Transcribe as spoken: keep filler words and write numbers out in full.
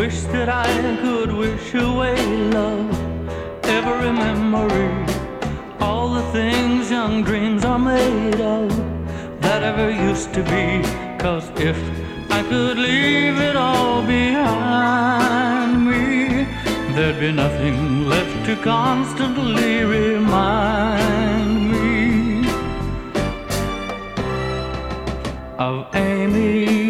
wish that I could wish away love, every memory, all the things young dreams are made of, that ever used to be. 'Cause if I could leave it all behind me, there'd be nothing left to constantly remind me of Amy.